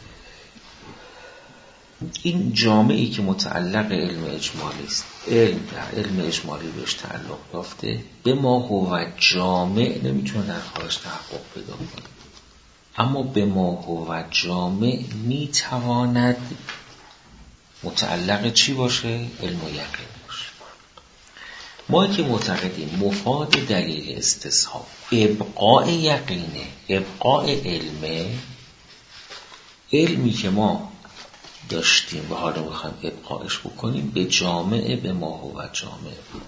این جامعی که متعلق علم اجمالی است، علم در علم اجمالی بهش تعلق یافته، به ما هو جامع نمیتونه در خارج تحقق پیدا کنه، اما به ما هو جامع میتواند متعلق چی باشه؟ علم و یقین باشه. ما که معتقدیم مفاد دلیل استصحاب ابقاء یقینه، ابقاء علمی که ما داشتیم و حالا میخوایم ابقاءش بکنیم به جامع به ما هو جامع بود.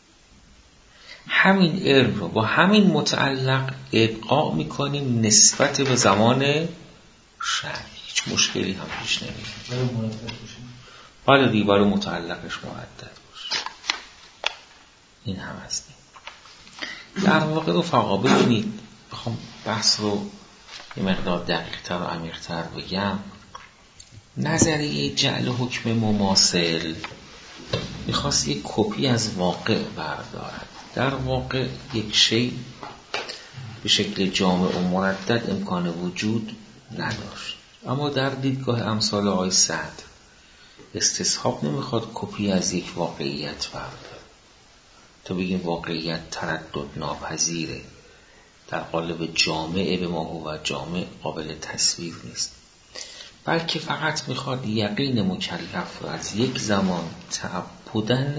همین علم رو با همین متعلق ابقاء میکنیم نسبت به زمان شرعی. هیچ مشکلی هم پیش نمیاد. حالا دیوار متعلقش مردد باشه. این هم هست. در واقع رفقا ببینید، بخوام بحث رو یه مقدار دقیق‌تر و عمیق‌تر بگم، نظریه جعل حکم مماثل میخواست یک کپی از واقع بردارد. در واقع یک شیء به شکل جامع و مردد امکان وجود نداشت، اما در دیدگاه امثال آقای سعد استصحاب نمیخواد کپی از یک واقعیت بردارد. تو بگیم واقعیت تردد ناپذیره، در قالب جامع به ما هو جامع قابل تصویر نیست، بلکه فقط میخواد یقین مکلف رو از یک زمان تعبداً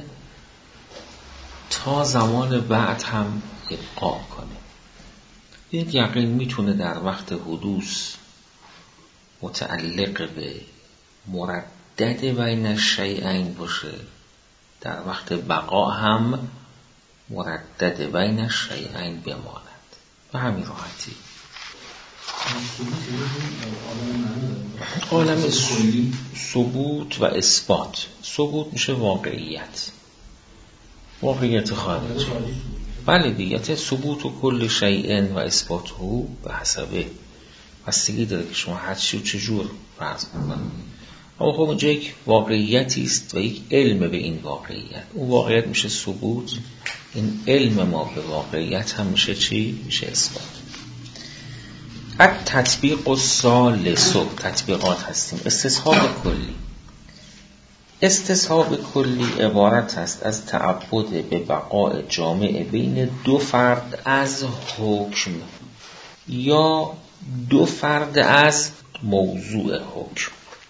تا زمان بعد هم ابقاء کنه. این یقین میتونه در وقت حدوث متعلق به مردد بین الشیئین باشه، در وقت بقا هم مردد بین الشیئین بماند. به همین راحتی. عالم ثبوت و اثبات. ثبوت میشه واقعیت خارجی. بله دیگه، ثبوت و کل شیء و اثباته به حسب بستگی داره که شما هر چی و چجور فرض کنید. اما خب اینجا یک واقعیتی است و یک علم به این واقعیت. اون واقعیت میشه ثبوت این علم ما به واقعیت هم میشه چی؟ میشه اثبات. التطبیق الثالث، تطبیقات هستیم. استصحاب کلی. استصحاب کلی عبارت است از تعبد به بقاء جامع بین دو فرد از حکم یا دو فرد از موضوع حکم.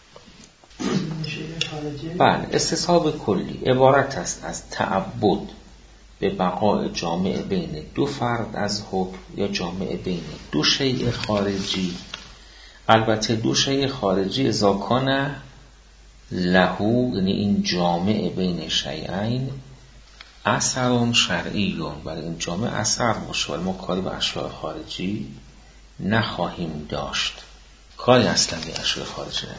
بله، استصحاب کلی عبارت است از تعبد به بقاء جامع بین دو فرد از حکم یا جامع بین دو شیء خارجی. البته دو شیء خارجی اذا کان لهو، یعنی این جامع بین شیئین، اثر شرعی، برای این جامع اثر باشه، ولی ما کاری به اشیاء خارجی نخواهیم داشت، کاری اصلا به اشیاء خارجی نداریم.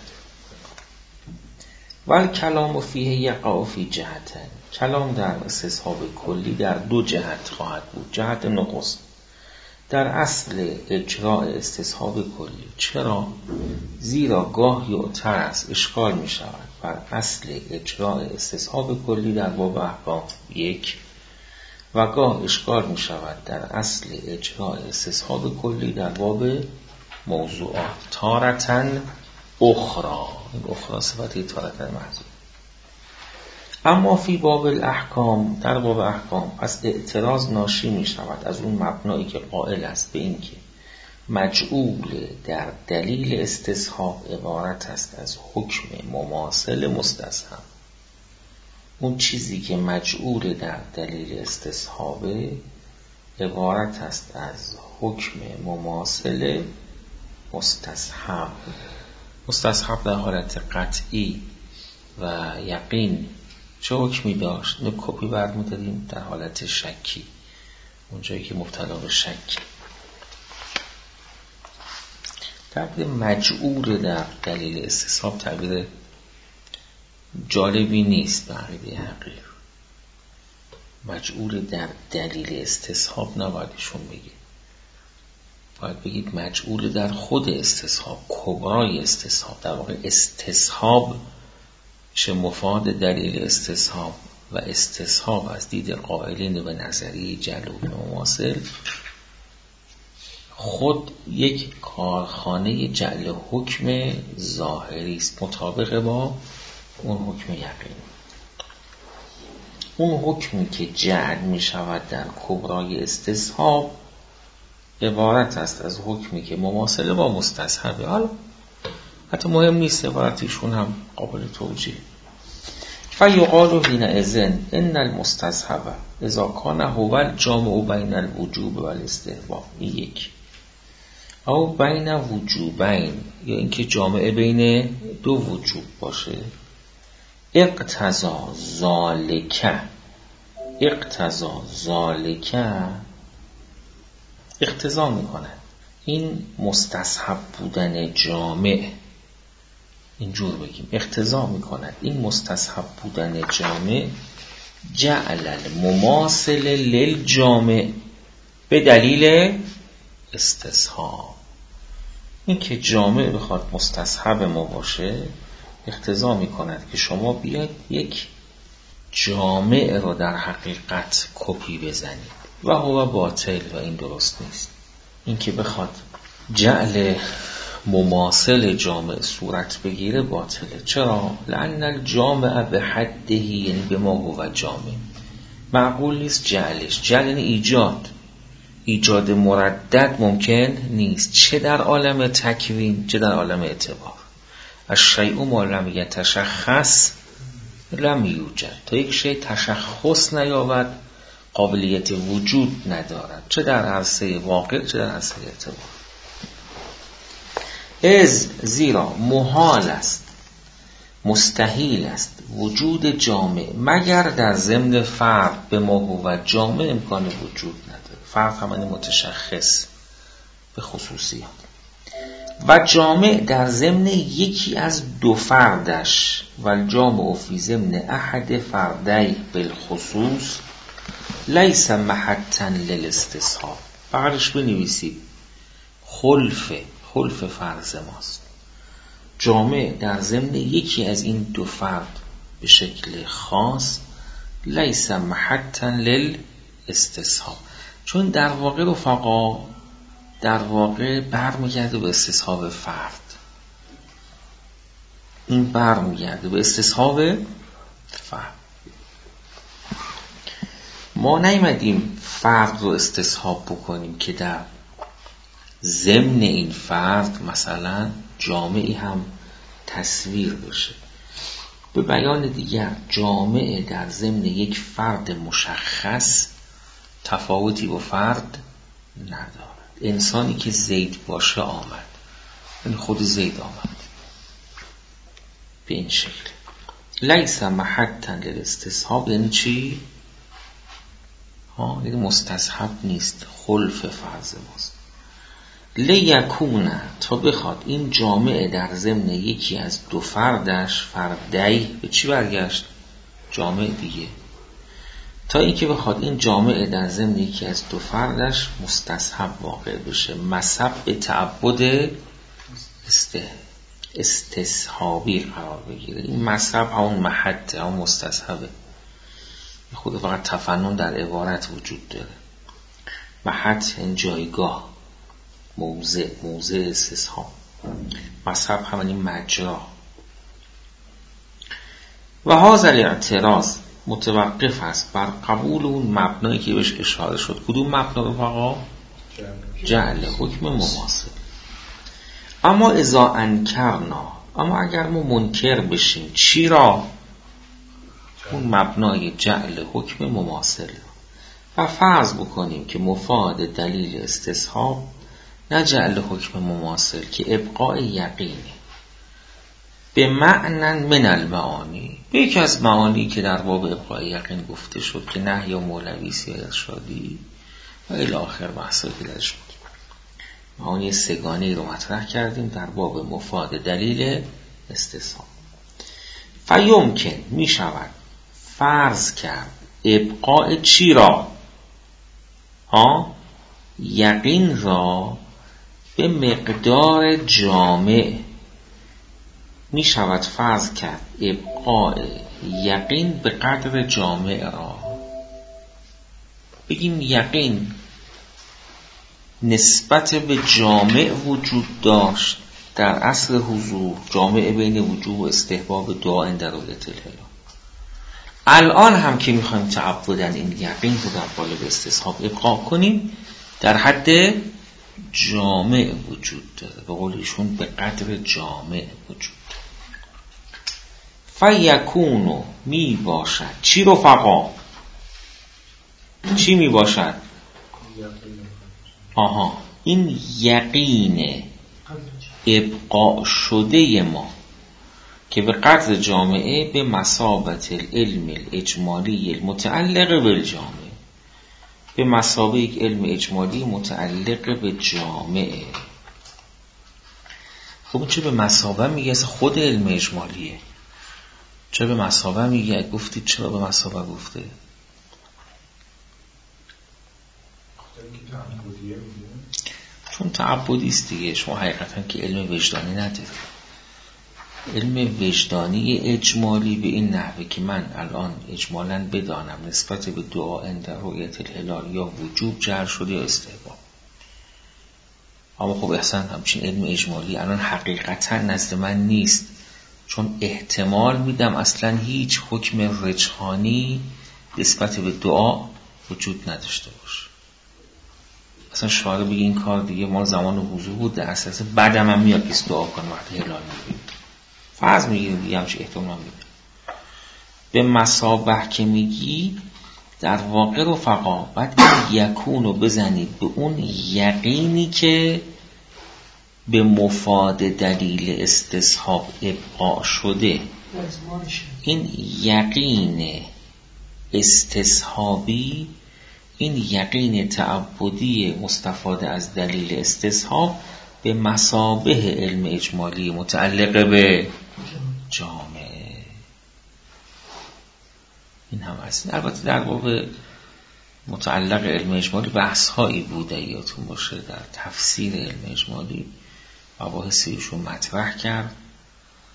ول کلام فیه یقع فی جهتین. کلام در استصحاب کلی در دو جهت خواهد بود. جهت نخست در اصل اجراء استصحاب کلی. چرا؟ زیرا گاه یعتر است، اشکال می شود بر اصل اجراء استصحاب کلی در باب احکام یک، و گاه اشکال می شود در اصل اجراء استصحاب کلی در باب موضوعات. تارتن اخرى، این اخرى صفتی تارتن محضور. اما فی باب الاحکام، در باب احکام، پس اعتراض ناشی می شود از اون مبنایی که قائل است به این که مجعول در دلیل استصحاب عبارت است از حکم مماثل مستصحب. اون چیزی که مجعول در دلیل استصحاب عبارت است از حکم مماثل مستصحب. مستصحب در حالت قطعی و یقین چه حکمی داشت؟ نه کپی برمی‌داریم در حالت شکی، اونجایی که مبتلا به شک. تعبیر مجعول در دلیل استصحاب تعبیر جالبی نیست به عقیده حقیر. مجعول در دلیل استصحاب نباید ایشون بگید، باید بگید مجعول در خود استصحاب، کبرای استصحاب. در واقع استصحاب چه مفاد دلیل استصحاب و استصحاب از دید قائلین به نظریه جلوه مماثل خود یک کارخانه جعل حکم ظاهری است مطابق با اون حکم یقین. اون حکمی که جعل می شود در کبرای استصحاب عبارت است از حکمی که مماثله با مستصحبه. حالا حتی مهم نیست، عبارتیشون هم قابل توجیه. فیقال حینئذ ان المستصحب اذا کان هو الجامع بین الوجوب و الاستحباب. یک، او بین وجوبین، یا اینکه جامع بین دو وجوب باشه. اقتضا ذالک اقتضا میکنه این مستصحب بودن جامع، اینجور بگیم اقتضا میکند این مستصحب بودن جامع جعل المماثل للجامع به دلیل استصحاب. این که جامع بخواد مستصحب ما باشه اقتضا میکند که شما بیاید یک جامع رو در حقیقت کپی بزنید و هو باطل، و این درست نیست. این که بخواد جعل مماثل جامع صورت بگیره باطله. چرا؟ لأن الجامع به حده، یعنی به ما هو جامع. معقول نیست جعلش. جعل یعنی ایجاد مردد ممکن نیست، چه در عالم تکوین چه در عالم اعتبار. الشیء ما لم یتشخص لم یوجد. تا یک شیء تشخص نیابد قابلیت وجود ندارد، چه در عرصه واقع چه در عرصه اعتبار. زیرا محال است، مستحیل است وجود جامع مگر در ضمن فرد به ما هو جامع امکان وجود نداره. فرد همانی متشخص به خصوصیات و جامع در ضمن یکی از دو فردش و الجامع فی ضمن احد فردی بالخصوص لیس محتا للاستصحاب. بغلش بنویسید خلف فرض ماست. جامع در ضمن یکی از این دو فرد به شکل خاص لیس محتا استصحاب، چون در واقع رفقا در واقع برمیگرده به استصحاب فرد. این برمیگرده به استصحاب فرد. ما نیومدیم فرد رو استصحاب بکنیم که در ضمن این فرد مثلا جامعی هم تصویر بشه. به بیان دیگر جامعه در ضمن یک فرد مشخص تفاوتی با فرد ندارد. انسانی که زید باشه آمد، یعنی خود زید آمد به این شکل. لیس محطا للاستصحاب یعنی چی؟ یعنی مستصحب نیست، خلف فرض ماست. لیکونه تا بخواد این جامعه در ضمن یکی از دو فردش فردی به چی برگشت؟ جامعه دیگه. تا اینکه بخواد این جامعه در ضمن یکی از دو فردش مستصحب واقع بشه، مصب به تعبد استصحابی قرار بگیره. این مصب همون محطه، همون مستصحبه. خود فقط تفنن در عبارت وجود داره. محط این جایگاه، موضع استصحاب. مصب همون این مجرا. و هذا الاعتراض متوقف است بر قبول اون مبنایی که بهش اشاره شد. کدوم مبنا رفقا؟ جعل حکم مماثل. اما اذا انکرنا، اما اگر ما منکر بشیم چی را؟ اون مبنای جعل حکم مماثل و فرض بکنیم که مفاد دلیل استصحاب نه جعل حکم مماثل که ابقاء یقینه به معنی من المعانی، به یکی از معانی که در باب ابقاء یقین گفته شد که نهی و مولوی سیاست شادی و الی آخر بحثی که درش بود. معانی سگانه رو مطرح کردیم در باب مفاد دلیل استصحاب. فیمکن می شود فرض کرد ابقاء چی را؟ یقین را به مقدار جامع. می شود فرض کرد ابقاء یقین به قدر جامع را. بگیم یقین نسبت به جامع وجود داشت در اصل حضور، جامع بین وجوب و استحباب دعا در رؤیت الهلال. الان هم که میخوایم تعبدن این یقین رو در قالب استصحاب ابقاء کنیم در حد جامع وجود داره، به قول ایشون به قدر جامع وجود داره. فیکونو می باشد چی رفقا؟ چی می باشد؟ این یقین ابقاء شده ما که به قدر جامعه به مثابت العلم الاجمالی المتعلق بالجامعه، به مثابه یک علم اجمالی متعلق به جامعه. خب چه به مثابه میگه؟ خود علم اجمالیه. چه به مثابه میگه؟ گفتید چرا به مثابه گفته؟ چون تعبدی است دیگه. شما حقیقتا که علم وجدانی ندارید. علم وجدانی اجمالی به این نحوه که من الان اجمالاً بدانم نسبت به دعا در رؤیت الهلال یا وجوب جعل شده یا استحباب. اما خب احسن همچین علم اجمالی الان حقیقتا نزد من نیست، چون احتمال میدم اصلا هیچ حکم رجحانی نسبت به دعا وجود نداشته باشه. اصلا شاعر بگه این کار دیگه مال زمان حضور بود، در اساس بعدم هم میاد کسی دعا کنه وقتی هلال میبینه. فرض میگیریم دیگه همچه احتمال میده. به مثابه که میگی در واقع رفقا باید یکونو بزنید به اون یقینی که به مفاد دلیل استصحاب ابقاء شده. این یقین استصحابی، این یقین تعبدی مستفاده از دلیل استصحاب به مثابه علم اجمالی متعلق به جامعه. این هم هست. البته در باب متعلق علم اجمالی بحث هایی بوده، یادتون باشه در تفسیر علم اجمالی مباحثیشون مطرح کرد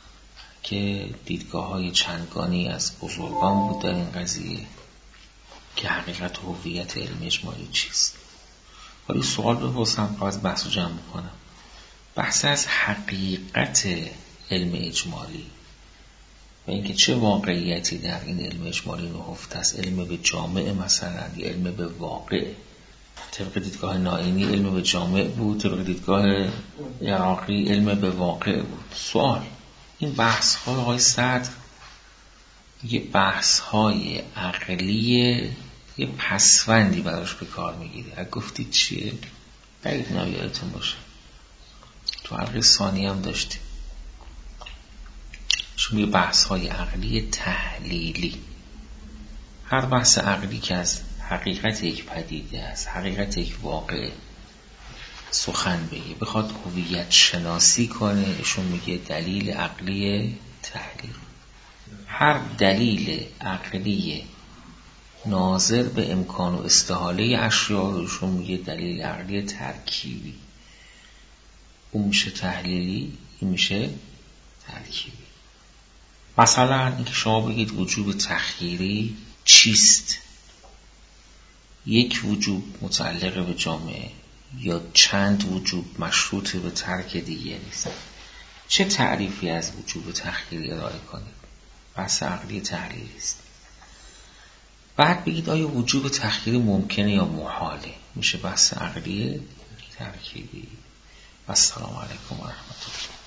که دیدگاه های چندگانی از بزرگان بود در این قضیه. که حقیقت و هویت علم اجمالی چیست. حالا سوال بپرسم که از بحث رو جمع بکنم. بحث از حقیقت علم اجمالی و اینکه چه واقعیتی در این علم اجمالی نهفته است، علم به جامع مثلا یا علم به واقع. طبق دیدگاه نائینی علم به جامع بود، طبق دیدگاه عراقی علم به واقع بود. سوال، این بحث ها آقای صدر یه بحث های عقلیه، یه پسوندی براش به کار میگیره. اگه گفتید چیه؟ بگید نایادتون باشه. تو حلقه ثانی هم داشتیم چون یه بحث های عقلی تحلیلی. هر بحث عقلی که از حقیقت یک پدیده است، حقیقت یک واقع سخن بگه، بخواد هویت شناسی کنه، ایشون میگه دلیل عقلی تحلیل. هر دلیل عقلی ناظر به امکان و استحاله اشیاء ایشون میگه دلیل عقلی ترکیبی. اون میشه تحلیلی، این میشه ترکیبی. مثلا اینکه شما بگید وجوب تخییری چیست؟ یک وجوب متعلق به جامعه یا چند وجوب مشروط به ترک دیگه نیست. چه تعریفی از وجوب تخییری ارائه کنید؟ بحث عقلی تحلیلی است. بعد بگید آیا وجوب تخییری ممکنه یا محاله؟ میشه بحث عقلی ترکیبی. السلام علیکم و رحمت الله.